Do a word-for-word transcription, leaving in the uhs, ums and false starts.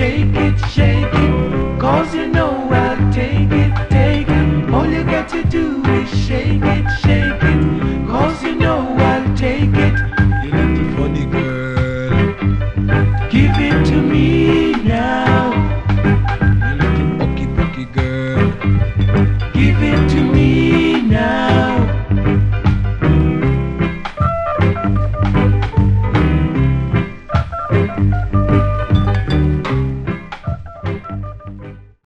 shake it, shake it, cause you know I'll take it, take it. All you got to do is shake it, shake it, cause you know I'll take it. You little funny girl. Give it to me now. You little hooky pooky girl. Give it